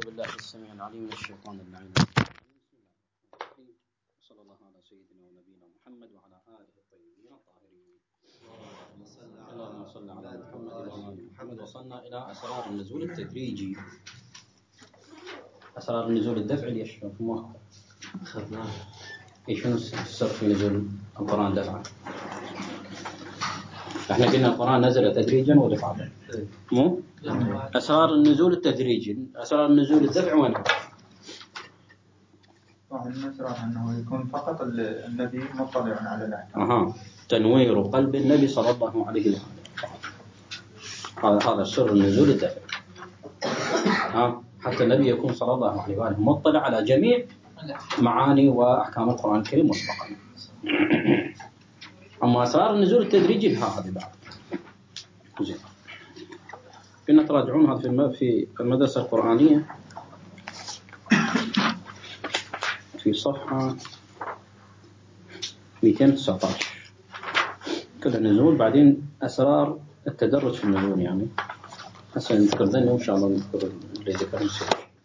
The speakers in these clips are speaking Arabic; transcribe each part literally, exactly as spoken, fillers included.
بالله السميع العليم من الشيطان اللعين. صلى الله على سيدنا ونبينا محمد وعلى آله الطيبين الطاهرين. اللهم صل على محمد وعلى آل محمد. وصلنا إلى أسرار النزول التدريجي، أسرار النزول الدفعي. ليش في مخه خذناه؟ إيش السر في نزول القرآن دفعا؟ احنا قلنا القرآن نزل تدريجا ودفعا، مو؟ أسرار النزول التدريجي، أسرار النزول الدفع وين؟ الأسرار أنه يكون فقط النبي مطلع على الأحكام. أها، تنوير قلب النبي صلى الله عليه وسلم، هذا هذا سر النزول الدفع. ها، حتى النبي يكون صلى الله عليه وآله مطلع على جميع معاني وأحكام القرآن الكريم مسبقا. أما أسرار النزول التدريجي لها هذه بعد. زين، كنا تراجعون هذا في في المدرسة القرآنية في صفحة مئتين وتسعة عشر، كل النزول بعدين أسرار التدرج في النزول. يعني هسه نذكر ذنه وإن شاء الله نذكر اللي ذكرنا السير.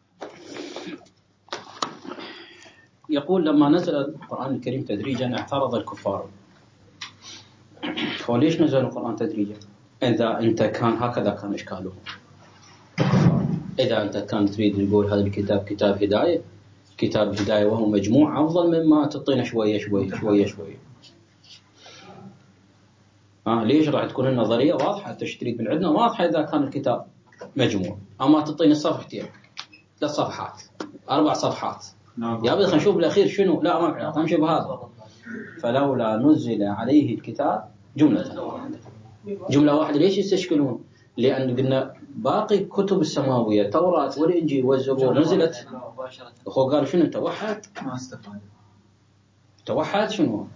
يقول لما نزل القرآن الكريم تدريجا اعترض الكفار. وليش نزل القرآن تدريجا؟ إذا أنت كان هكذا كان إشكالهم. إذا أنت كان تريد تقول هذا الكتاب كتاب هداية، كتاب هداية وهو مجموع، أفضل مما تعطينا شوية شوية شوية شوية. آه ليش؟ راح تكون النظرية واضحة، تشتريد من عندنا واضحة إذا كان الكتاب مجموع. أما تعطيني صفحتين، ثلاث صفحات، أربع صفحات، يا أبي خلينا نشوف بالأخير شنو. لا ما في، أمشي بهذا. فلولا نزل عليه الكتاب جملة واحدة، جملة واحدة. ليش يستشكلون؟ لأن قلنا باقي كتب السماوية، التوراة والإنجيل والزبور نزلت. أخو قال شنو توحد؟ ما استفاد. توحد شنو؟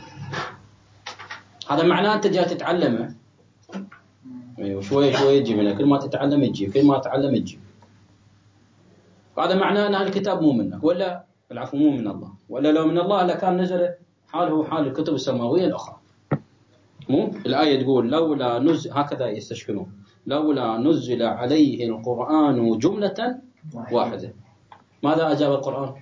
هذا معناه أنت جاي تتعلمه، وشوي شوي تجي منه، كل ما تتعلم تجي، كل ما تتعلم تجي. هذا معناه أن الكتاب مو منك، ولا العفو مو من الله، ولا لو من الله لكان نزل حاله حال الكتب السماوية الأخرى. مو الآية تقول لولا نزل، هكذا يستشكلون، لولا نزل عليه القرآن جملة واحدة. ماذا أجاب القرآن؟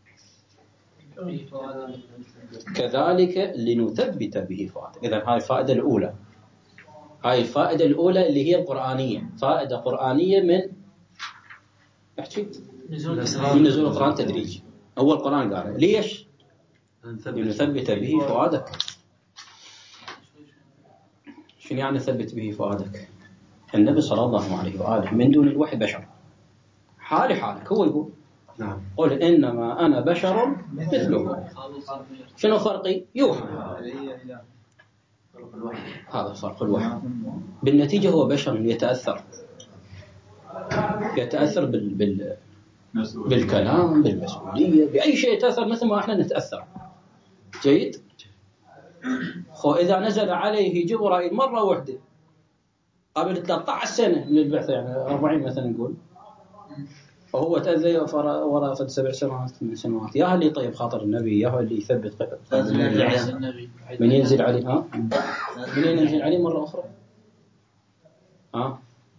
كذلك لنثبت به فؤادك. إذن هاي الفائدة الأولى، هاي الفائدة الأولى اللي هي القرآنية، فائدة قرآنية من أحكي من نزول القرآن تدريجي. أول قرآن قال ليش؟ لنثبت به فؤادك. شنو يعني ثبت به فؤادك؟ النبي صلى الله عليه وآله من دون الوحي بشر، حالي حالك. هو يقول نعم، قل إنما أنا بشر مثلكم. شنو فرقي؟ يوحى. هذا فرق الوحي. بالنتيجة هو بشر يتأثر، يتأثر بال... بال... بالكلام، بالمسؤولية، بأي شيء يتأثر مثل ما احنا نتأثر. جيد؟ وإذا نزل عليه جبرائيل مرة واحدة قبل ثلاثة عشر سنة من البعثة، يعني أربعين مثلا نقول، وهو تأذي وراء فد سبع سنوات من سنوات، يا اللي طيب خاطر النبي، يا اللي يثبت النبي. من ينزل عليه؟ ها؟ من ينزل عليه مرة أخرى؟ ها؟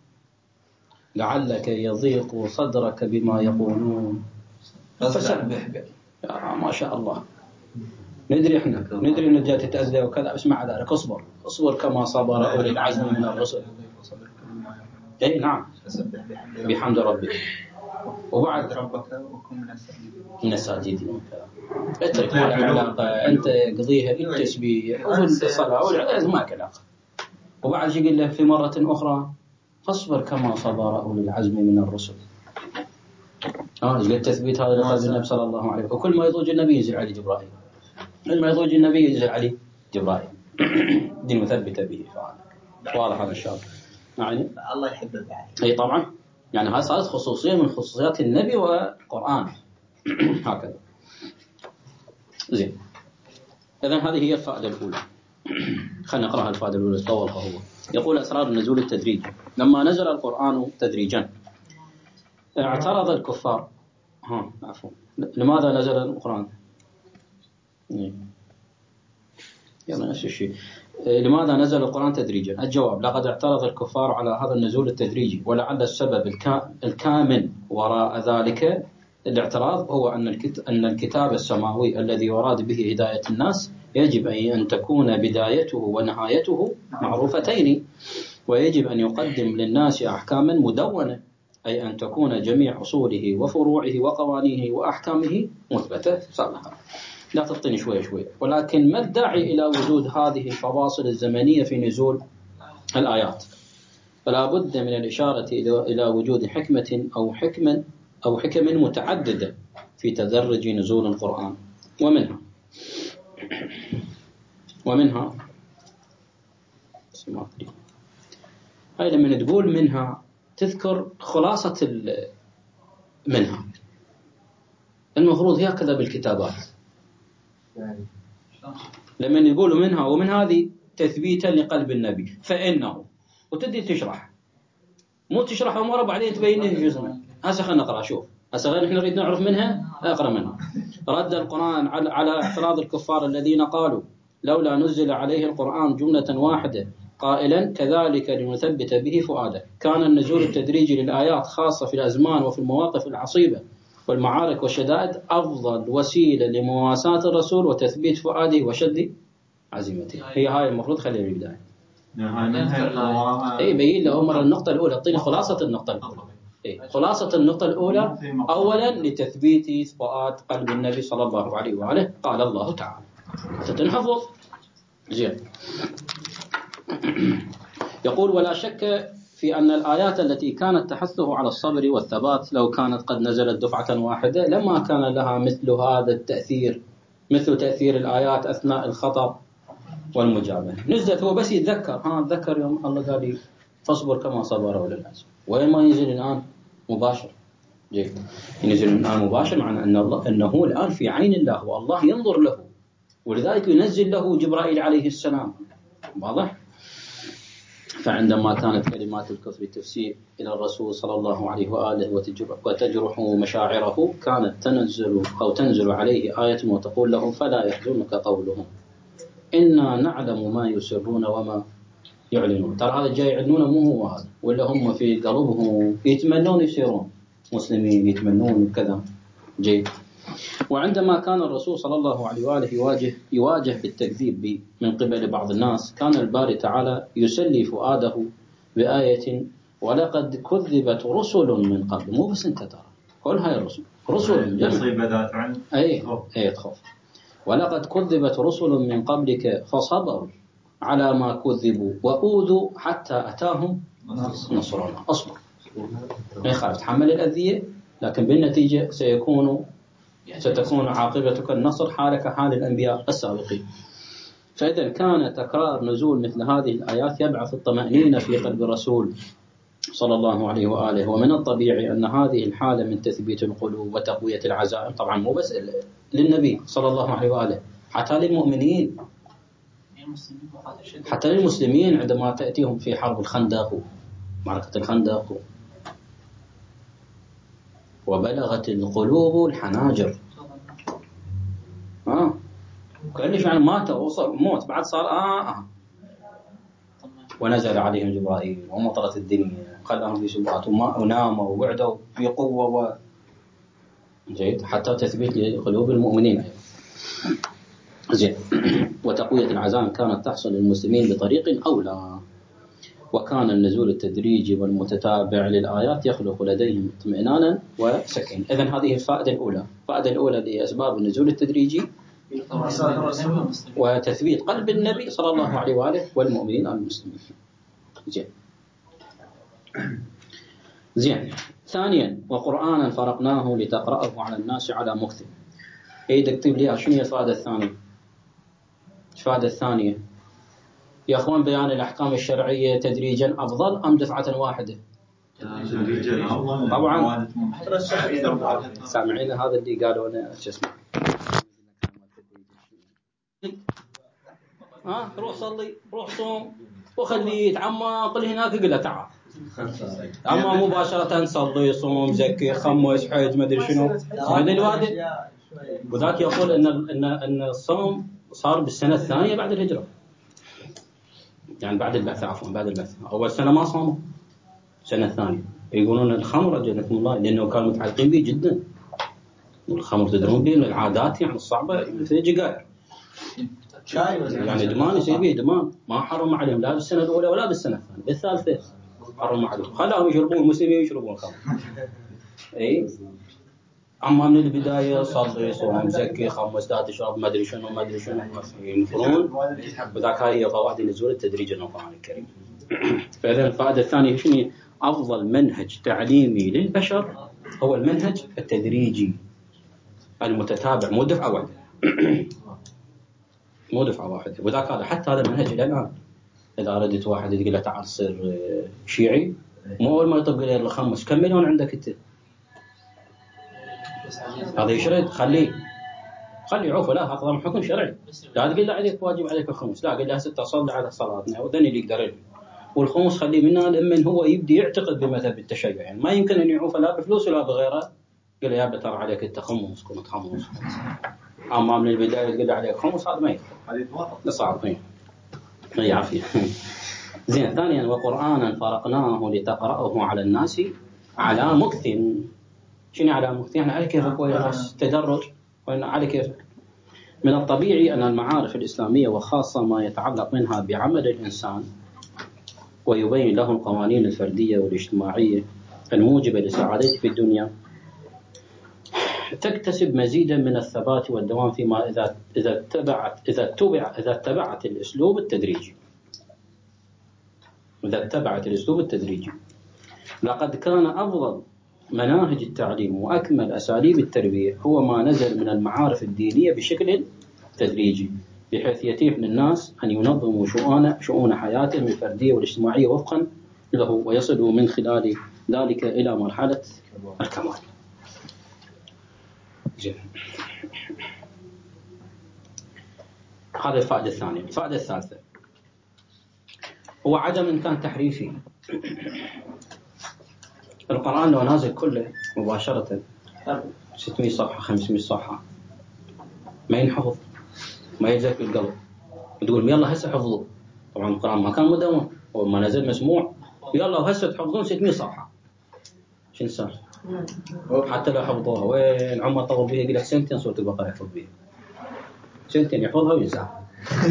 لعلك يضيق صدرك بما يقولون فسبح به. ما شاء الله. ندري احنا ندري ان جات تتأذى وكذا، بس مع ذلك اصبر اصبر كما صبر أولي العزم من الرسل. اي نعم، بحمد ربك وبعد ربك وكن من الساجدين. اترك ما له علاقه، انت قضيها بالتسبيح والصلاه والعباده ما له علاقه. وبعد يقول له في مره اخرى فاصبر كما صبر أولي العزم من الرسل. اه قلت تثبيت هذا لقلب النبي صلى الله عليه وسلم. وكل ما يضوج النبي ينزل عليه جبرائيل، كل ما يضوج النبي ينزل عليه جبرائيل. دين مثبت به فعلا. واضح هذا الشاب يعني الله يحبه بعد. اي طبعا، يعني هذه صارت خصوصيه من خصوصيات النبي والقرآن. هكذا. زين، اذا هذه هي الفائده الاولى. خلينا نقراها الفائده الاولى طولها. هو يقول اسرار النزول التدريجي. لما نزل القرآن تدريجا اعترض الكفار. ها عفوا، لماذا نزل القرآن؟ يلا نفس الشيء. لماذا نزل القرآن تدريجا؟ الجواب: لقد اعترض الكفار على هذا النزول التدريجي، ولعل السبب الكامن وراء ذلك الاعتراض هو أن الكتاب السماوي الذي يراد به هداية الناس يجب أن تكون بدايته ونهايته معروفتين، ويجب أن يقدم للناس أحكاما مدونة، أي أن تكون جميع أصوله وفروعه وقوانينه وأحكامه مثبتة سابقا. لا تبطني شوية شوية. ولكن ما الداعي إلى وجود هذه الفواصل الزمنية في نزول الآيات؟ فلا بد من الإشارة إلى وجود حكمة أو حكمة أو حكم متعددة في تدرج نزول القرآن، ومنها ومنها هاي لما تقول منها تذكر خلاصة منها. المفروض هي كذا بالكتابات، لما يقولوا منها ومن هذه تثبيتا لقلب النبي فإنه، وتدي تشرح، مو تشرح أمور بعدين تبين لي جزء منها. هسه خلينا نقرأ. شوف هسه غير نحن نريد نعرف منها، أقرأ منها. رد القرآن على اعتراض الكفار الذين قالوا لولا نزل عليه القرآن جملة واحدة قائلا كذلك لنثبت به فؤاده. كان النزول التدريجي للآيات خاصة في الأزمان وفي المواقف العصيبة والمعارك والشدائد أفضل وسيلة لمواساة الرسول وتثبيت فؤاده وشد عزيمته. هي هاي المفروض خلينا البداية. اي بين له مرة النقطة الأولى، اعطيني خلاصة النقطة الأولى. إيه؟ خلاصة النقطة الأولى أولا لتثبيت فؤاد قلب النبي صلى الله عليه وآله. قال الله تعالى تتنحفظ زين. يقول ولا شك في أن الآيات التي كانت تحثه على الصبر والثبات لو كانت قد نزلت دفعة واحدة لما كان لها مثل هذا التأثير، مثل تأثير الآيات أثناء الخطر والمجابهة. نزلت هو بس يتذكر، ها تذكر يوم الله قال لي فاصبر كما صبر أولي العزم، وين ما ينزل الآن مباشر. جيد. ينزل الآن مباشر معنى أن الله أنه الآن في عين الله والله ينظر له، ولذلك ينزل له جبرائيل عليه السلام. واضح؟ فعندما كانت كلمات الكفر تفسير إلى الرسول صلى الله عليه وآله وتجرح مشاعره كانت تنزل أو تنزل عليه آية وتقول لهم فلا يحزنك قولهم إنا نعلم ما يسرون وما يعلنون. ترى هذا جاي يعلنونه مو هو هذا، ولا هم في قلبهم يتمنون يصيرون مسلمين، يتمنون كذا. جيد. وعندما كان الرسول صلى الله عليه وآله يواجه يواجه بالتكذيب من قبل بعض الناس كان الباري تعالى يسلي فؤاده بآية ولقد كذبت رسل من قبل. مو بس انت ترى كل هاي الرسل رسل جمع. اي اي تخوف. ولقد كذبت رسل من قبلك فصبروا على ما كذبوا وأوذوا حتى أتاهم نصرنا. أصبر ما يخالف تحمل الأذية، لكن بالنتيجة سيكون ستكون عاقبتك النصر حالك حال الأنبياء السابقين. فإذا كان تكرار نزول مثل هذه الآيات يبعث الطمأنينة في قلب الرسول صلى الله عليه وآله. ومن الطبيعي أن هذه الحالة من تثبيت القلوب وتقوية العزائم طبعا مو بس للنبي صلى الله عليه وآله، حتى للمؤمنين، حتى للمسلمين عندما تأتيهم في حرب الخندق معركة الخندق وبلغت القلوب الحناجر. آه. كأني فعلا مات وصل موت بعد صار آه, آه. ونزل عليهم جبرائيل ومطرت الدنيا خلاهم في سبات وناموا وقعدوا في قوة و... جيد. حتى تثبيت لقلوب المؤمنين. زين. وتقوية العزائم كانت تحصل للمسلمين بطريق أولى، وكان النزول التدريجي والمتتابع للآيات يخلق لديهم اطمئنانا وسكينة. إذن هذه الفائدة الأولى. الفائدة الأولى لأسباب النزول التدريجي وتثبيت قلب النبي صلى الله عليه وآله والمؤمنين المسلمين. زين. زين. ثانيا وقرآنا فرقناه لتقرأه على الناس على مكث. ايد اكتب لي شنو هي الفائدة الثانية؟ الفائدة الثانية يا أخوان بيان الأحكام الشرعية تدريجا أفضل أم دفعة واحدة؟ تدريجا طبعا. سامعين هذا اللي قالوا أنا شو اسمه ها روح صلي روح صوم وخليه يتعمق هناك يقول له تعال، أما مباشرة صلي صوم زكي خمس حج ما أدري شنو هذا الوادي. وذاك يقول إن إن إن الصوم صار بالسنة الثانية بعد الهجرة. يعني بعد البعث عفوا بعد البعث أول سنة ما صاموا، السنة الثانية يقولون الخمر أجلكم الله لأنه كانوا متعلقين به جدا، والخمر تدرون به من العادات يعني الصعبة مثل الجقائر يعني دمان يصير به دمان، ما حرم عليهم لا بالسنة الأولى ولا بالسنة الثانية، بالثالثة حرم عليهم خلاهم يشربون المسلمين يشربون الخمر. إيه أما من البداية صلي صوم زكي خمس لا تشرب ما أدري شنو ما أدري شنو ينفرون، وذاك هاي فوائد نزول التدريج من القرآن الكريم. فإذا الفائدة الثانية شنو؟ أفضل منهج تعليمي للبشر هو المنهج التدريجي المتتابع، مو دفعة واحدة مو دفعة واحدة. وذاك هذا حتى هذا المنهج إلى الآن إذا أردت واحد تقول له تعال صير شيعي، مو أول ما يطبق له الخمس كم مليون عندك أنت؟ هذا يشرد خليه خليه عوفه، لا هذا حكم شرعي، لا تقول له عليك واجب عليك الخمس، لا قل له هسه تصلي على صلاتنا وذني اللي يقدر له، والخمس خليه منها لمن هو يبدي يعتقد بمذهب التشيع، يعني ما يمكن أن يعوفه لا بفلوس ولا بغيره، قل له يا بتر عليك التخمس كنت خمس، أما من البداية تقول له عليك خمس هذا ما ينفع صعب. هي عافية. زين. ثانيا وقرآنا فرقناه لتقرأه على الناس على مكث. شنو على مكث؟ يعني على كيفك وياس تدرج على كيفك. من الطبيعي أن المعارف الإسلامية وخاصة ما يتعلق منها بعمل الإنسان ويبين له القوانين الفردية والاجتماعية الموجبة لسعادته في الدنيا تكتسب مزيدا من الثبات والدوام فيما إذا إذا اتبعت إذا اتبع إذا اتبعت الأسلوب التدريجي. إذا اتبعت الأسلوب التدريجي لقد كان أفضل مناهج التعليم وأكمل أساليب التربية هو ما نزل من المعارف الدينية بشكل تدريجي، بحيث يتيح للناس أن ينظموا شؤون شؤون حياتهم الفردية والاجتماعية وفقا له، ويصلوا من خلال ذلك إلى مرحلة الكمال. جميل. هذا الفائدة الثانية. الفائدة الثالثة هو عدم إمكان تحريفه. القرآن لو نازل كله مباشرة ستمائة صفحة خمسمائة صفحة ما ينحفظ، ما يلزق في القلب، تقول يلا هسه حفظوا. طبعا القرآن ما كان مدون وما نزل مسموع، يلا هسه تحفظون ستمائة صفحة شنو صار؟ حتى لو حفظوها وين عمر طول بيها يقول لك سنتين سورة البقرة يحفظ بيها، سنتين يحفظها وينساها.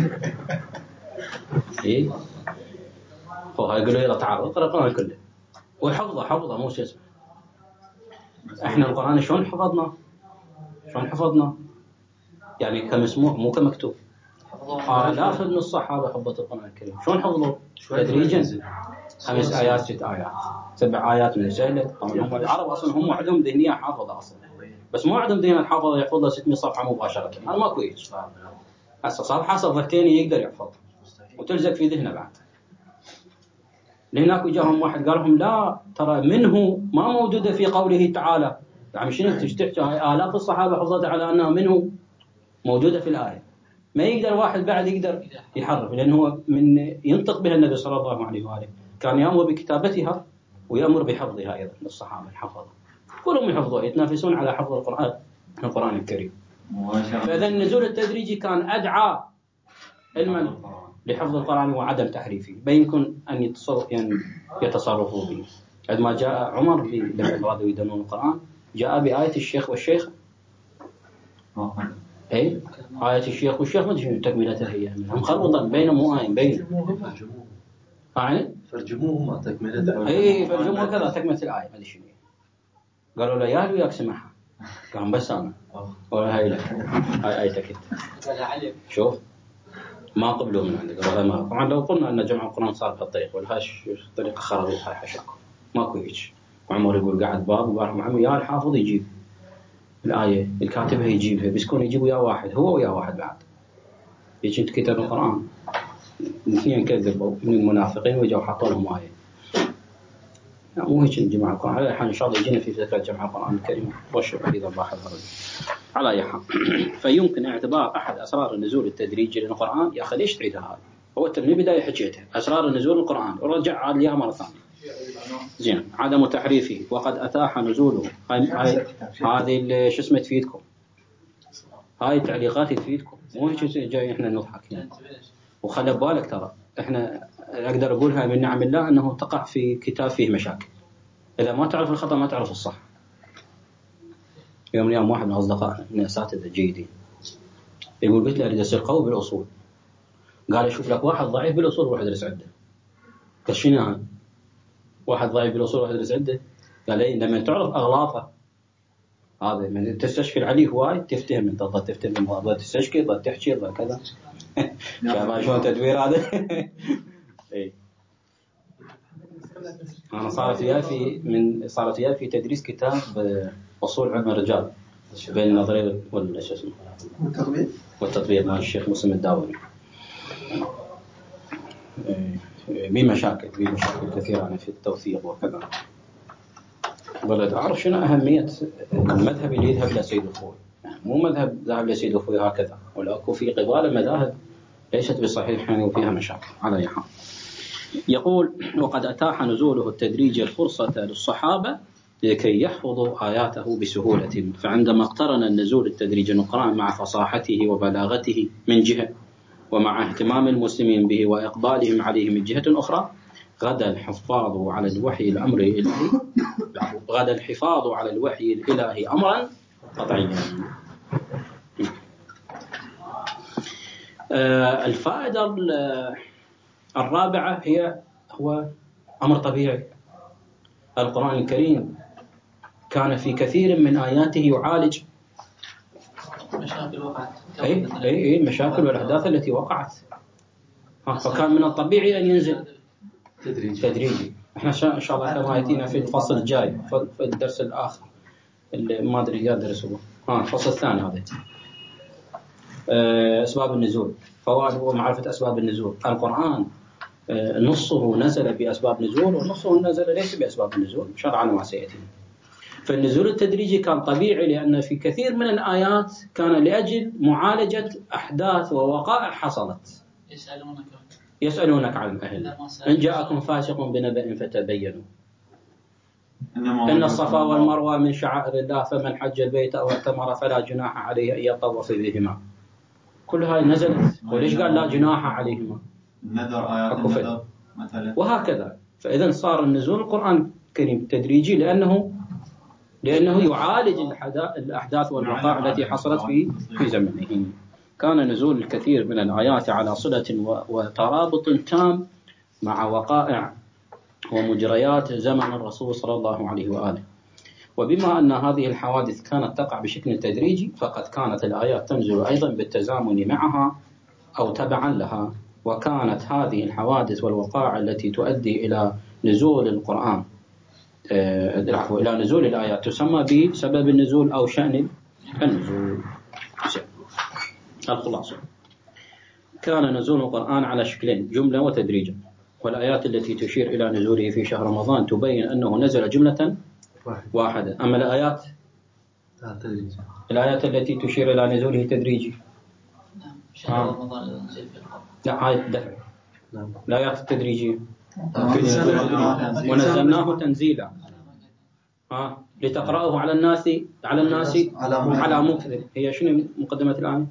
إيه هو يقول له يلا تعال اقرأ القرآن كله ويحفظه حفظه مو شيء اسمه. احنا القرآن شلون حفظنا؟ شلون حفظنا؟ يعني كمسموع مو كمكتوب. آلاف من الصحابة حفظوا القرآن الكريم. شلون حفظوا؟ تدريجا، خمس آيات ست آيات سبع آيات من سهلة. طبعا هم العرب أصلا هم عندهم ذهنية حافظة أصلا، بس مو عندهم ذهنية حافظة يحفظها ستمائة صفحة مباشرة. هذا ما كويس. هسه صفحة صفحتين يقدر يحفظ وتلزق في ذهنه بعد. لهناك جاءهم واحد قال لهم لا ترى منه ما موجودة في قوله تعالى، يعني شنو تحكي هاي آلاف الصحابة حفظت على أنها منه موجودة في الآية. ما يقدر واحد بعد يقدر يحرف، لأنه هو من ينطق بها النبي صلى الله عليه وآله كان يأمر بكتابتها ويأمر بحفظها أيضا للصحابة الحفظة، كلهم يحفظوا يتنافسون على حفظ القرآن القرآن الكريم. فإذا النزول التدريجي كان أدعى علما لحفظ القرآن وعدم تحريفه، بينكم أن يتصرف يعني يتصرفوا به. عندما جاء عمر لما أرادوا يدنون القرآن جاء بآية الشيخ والشيخ. أي آية الشيخ والشيخ ما تشوف تكملتها هي هم خلطا بين مؤاين بين يعني فرجموهما تكملتها. أي فرجموه كذا تكملة الآية ما أدري شنو. قالوا له يا وياك سمعها، قام بس أنا ولا هاي لك هاي آيتك أنت. شوف ما قبلوا من عندك. ما طبعا لو قلنا أن جمع القرآن صار بهالطريقة والهاش طريقة خرابيط هاي حشاكم ماكو هيك. وعمر يقول قاعد باب وقال محمد يا الحافظ يجيب الآية الكاتبها يجيبها، بيسكون يجيبوا يا واحد هو ويا واحد بعد. يجي كتاب القرآن اثنين كذبوا من المنافقين وجاوا حطوا لهم آية. لا مو هيك جماعة القرآن. على أي حال إن شاء الله يجينا في فكرة جمع القرآن الكريم وشوف أيضا باحث هذا. على أي حال فيمكن اعتبار أحد أسرار النزول التدريجي للقرآن. يا أخي ليش تعيدها هذه؟ هو من البداية حكيتها أسرار النزول القرآن ورجع عاد ليها مرة ثانية. زين. عدم تحريفه وقد أتاح نزوله. هاي هذه شو اسمه تفيدكم، هاي تعليقات تفيدكم مو هيك جاي إحنا نضحك يعني. وخلي بالك ترى إحنا أقدر أقولها من نعم الله أنه تقع في كتاب فيه مشاكل. إذا ما تعرف الخطأ ما تعرف الصح. يوم اليوم واحد من أصدقائنا من أساتذة جيدين يقول قلت له أريد أصير قوي بالأصول. قال أشوف لك واحد ضعيف بالأصول وروح ادرس عنده. قال شنو هذا؟ واحد ضعيف بالأصول وروح ادرس عنده؟ قال لي لما تعرف أغلاطه هذا من تستشكل عليه هواي تفتهم أنت ضد تفتهم ضد تستشكل ضد تحكي ضد كذا. شايف شلون تدوير هذا؟ إيه. أنا صارت وياي في من صارت وياي في تدريس كتاب أصول علم الرجال بين النظرية والش اسمه والتطبيق والتطبيق مع الشيخ مسلم الداوري. بمشاكل بمشاكل كثيرة يعني في التوثيق وكذا. ولا أعرف شنو أهمية المذهب اللي يذهب لسيد الخوي، يعني مو مذهب ذهب لسيد الخوي هكذا، ولكن في قبال مذاهب ليست بصحيحة يعني وفيها مشاكل. على أي حال يقول وقد أتاح نزوله التدريجي الفرصة للصحابة لكي يحفظوا آياته بسهولة، فعندما اقترن النزول التدريجي القرآن مع فصاحته وبلاغته من جهة ومع اهتمام المسلمين به وإقبالهم عليه من جهة أخرى غدا الحفاظ على الوحي الأمر الإلهي غدا الحفاظ على الوحي الإلهي أمرا قطعيا. آه الفائدة الرابعة هي هو أمر طبيعي. القرآن الكريم كان في كثير من آياته يعالج مشاكل وقعت أي أي أي مشاكل والأحداث التي وقعت، فكان من الطبيعي أن ينزل تدريجي. تدريجي. إحنا إن شاء الله كما يأتينا في الفصل الجاي في الدرس الآخر اللي ما أدري يا درسه ها الفصل الثاني هذا أسباب النزول، فوائد ومعرفة أسباب النزول. القرآن نصه نزل بأسباب نزول ونصه نزل ليس بأسباب النزول شرعا ما سيأتي. فالنزول التدريجي كان طبيعي لأن في كثير من الآيات كان لأجل معالجة أحداث ووقائع حصلت. يسألونك يسألونك عن الأهل إن جاءكم فاسق بنبأ فتبينوا إن الصفا والمروة من شعائر الله فمن حج البيت أو اعتمر فلا جناح عليه أن يطوف بهما. كل هاي نزلت، وليش قال لا جناح عليهما؟ النذر آيات النذر مثلا. وهكذا. فإذا صار النزول القرآن الكريم تدريجي لأنه لأنه يعالج الأحداث والوقائع التي حصلت في في زمنه. كان نزول الكثير من الآيات على صلة وترابط تام مع وقائع ومجريات زمن الرسول صلى الله عليه وآله. وبما أن هذه الحوادث كانت تقع بشكل تدريجي فقد كانت الآيات تنزل أيضا بالتزامن معها أو تبعا لها. وكانت هذه الحوادث والوقائع التي تؤدي إلى نزول القرآن العفو إلى نزول الآيات تسمى بسبب النزول أو شأن النزول. الخلاصة كان نزول القرآن على شكلين جملة وتدريجا، والآيات التي تشير إلى نزوله في شهر رمضان تبين أنه نزل جملة واحدة. أما الآيات الآيات التي تشير إلى نزوله تدريجي شهر رمضان نزل في القرآن لا هاي الدفع الآيات التدريجية ونزلناه تنزيلا ها لتقرأه على الناس على الناس على مكث. هي شنو مقدمة الآية؟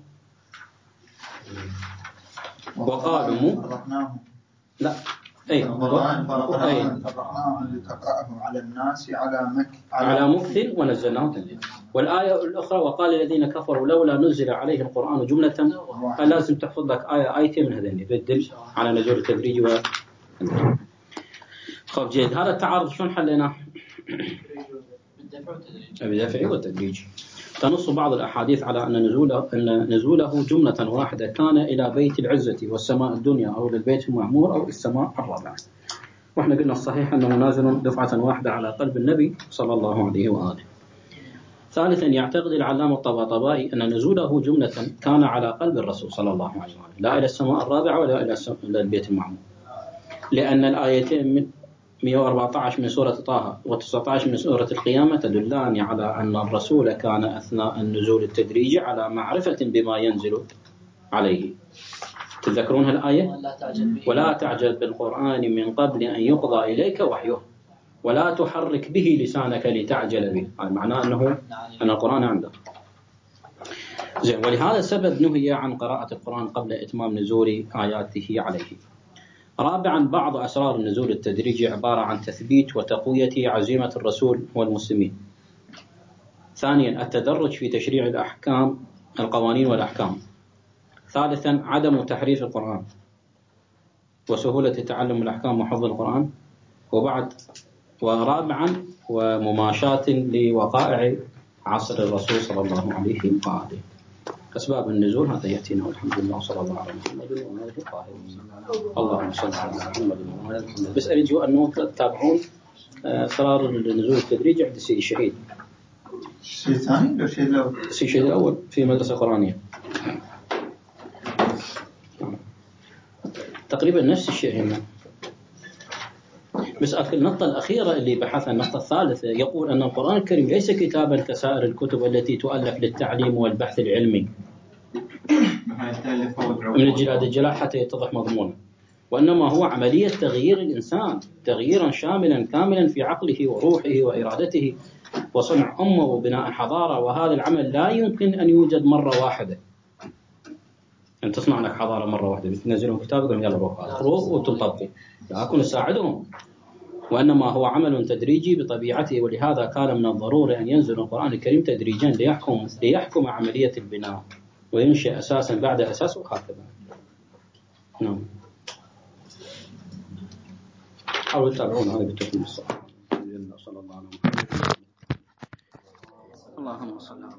وقالوا مو لا أي القرآن فرقناه لتقرأه على الناس على مكث على مكث ونزلناه تنزيلا. والآية الأخرى وقال الذين كفروا لولا نزل عليه القرآن جملة. فلازم تحفظ لك آية آيتين من هذين بدل على نزول التدريج و خب جيد. هذا التعارض شلون حليناه؟ بالدفع والتدريج. تنص بعض الأحاديث على أن نزوله أن نزوله جملة واحدة كان إلى بيت العزة والسماء الدنيا أو للبيت المعمور أو السماء الرابعة. وإحنا قلنا الصحيح أنه نازل دفعة واحدة على قلب النبي صلى الله عليه وآله. ثالثا يعتقد العلامة الطباطبائي أن نزوله جملة كان على قلب الرسول صلى الله عليه وآله لا إلى السماء الرابعة ولا إلى البيت المعمور، لأن الآيتين من مئة وأربعة عشر من سورة طه وتسعة عشر من سورة القيامة تدلان على أن الرسول كان أثناء النزول التدريجي على معرفة بما ينزل عليه. تذكرون الآية؟ ولا تعجل بالقرآن من قبل أن يقضى إليك وحيه ولا تحرك به لسانك لتعجل به. هذا معناه أنه أن القرآن عنده زين. ولهذا السبب نهي عن قراءة القرآن قبل إتمام نزول آياته عليه. رابعا، بعض أسرار النزول التدريجي عبارة عن تثبيت وتقوية عزيمة الرسول والمسلمين. ثانيا، التدرج في تشريع الأحكام القوانين والأحكام. ثالثا، عدم تحريف القرآن وسهولة تعلم الأحكام وحفظ القرآن. وبعد ورابعا، ومماشاة لوقائع عصر الرسول صلى الله عليه وآله. أسباب النزول هذا يأتينا، والحمد لله صلى الله على محمد وآله الطاهرين. اللهم صل على محمد وآله محمد. بس أرجو أنه تتابعون أسرار النزول التدريجي عند السيد الشهيد. الشيء الثاني ولا الشيء الأول؟ الشيء الأول في مدرسة قرآنية تقريبا نفس الشيء هنا. بس النقطة الأخيرة اللي بحثها، النقطة الثالثة، يقول أن القرآن الكريم ليس كتابا كسائر الكتب التي تؤلف للتعليم والبحث العلمي من الجلاد الجلاء حتى يتضح مضمونه، وإنما هو عملية تغيير الإنسان تغييرا شاملا كاملا في عقله وروحه وإرادته، وصنع أمة وبناء حضارة. وهذا العمل لا يمكن أن يوجد مرة واحدة. أن تصنع لك حضارة مرة واحدة بتنزلهم كتاب يلا روح اقروا وتطبقوا، لكن نساعدهم، وإنما هو عمل تدريجي بطبيعته. ولهذا كان من الضروري أن ينزل القرآن الكريم تدريجيا ليحكم ليحكم عملية البناء وينشئ أساسا بعد أساس وهكذا. نعم. حاولوا تتابعون هذا بالتفصيل. صلى الله عليه وسلم. اللهم صل على